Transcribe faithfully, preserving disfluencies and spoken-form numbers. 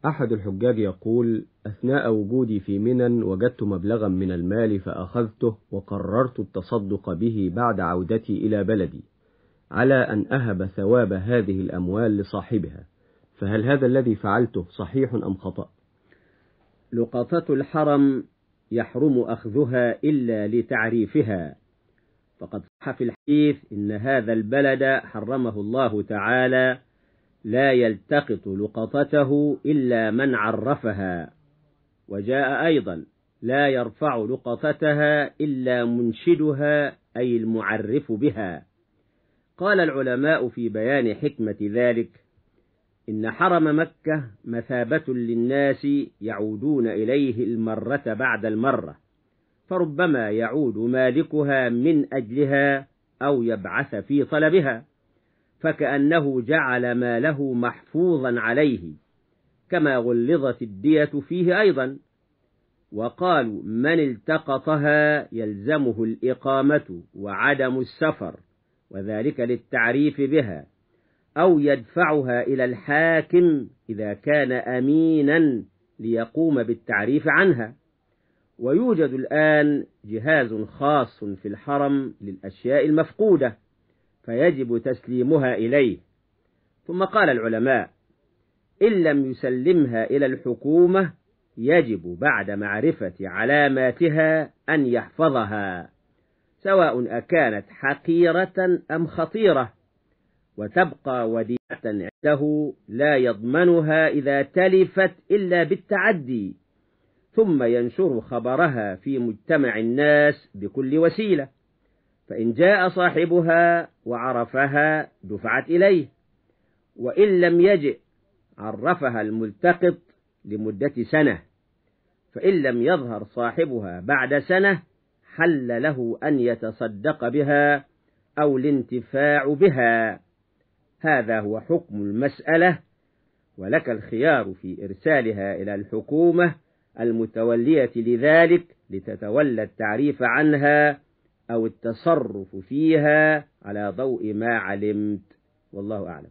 أحد الحجاج يقول: أثناء وجودي في منى وجدت مبلغا من المال فأخذته وقررت التصدق به بعد عودتي إلى بلدي، على أن أهب ثواب هذه الأموال لصاحبها، فهل هذا الذي فعلته صحيح أم خطأ؟ لقطة الحرم يحرم أخذها إلا لتعريفها، فقد صح في الحديث إن هذا البلد حرمه الله تعالى لا يلتقط لقطته إلا من عرفها، وجاء أيضا لا يرفع لقطتها إلا منشدها أي المعرف بها. قال العلماء في بيان حكمة ذلك: إن حرم مكة مثابة للناس يعودون إليه المرة بعد المرة، فربما يعود مالكها من أجلها أو يبعث في طلبها، فكأنه جعل ماله محفوظا عليه، كما غلظت الدية فيه أيضا. وقالوا: من التقطها يلزمه الإقامة وعدم السفر، وذلك للتعريف بها، أو يدفعها إلى الحاكم إذا كان أمينا ليقوم بالتعريف عنها. ويوجد الآن جهاز خاص في الحرم للأشياء المفقودة، فيجب تسليمها إليه. ثم قال العلماء: إن لم يسلمها إلى الحكومة يجب بعد معرفة علاماتها أن يحفظها، سواء أكانت حقيرة أم خطيرة، وتبقى وديعة عنده لا يضمنها إذا تلفت إلا بالتعدي، ثم ينشر خبرها في مجتمع الناس بكل وسيلة، فإن جاء صاحبها وعرفها دفعت إليه، وإن لم يجئ عرفها الملتقط لمدة سنة، فإن لم يظهر صاحبها بعد سنة حل له أن يتصدق بها أو الانتفاع بها. هذا هو حكم المسألة، ولك الخيار في إرسالها إلى الحكومة المتولية لذلك لتتولى التعريف عنها أو التصرف فيها على ضوء ما علمت، والله أعلم.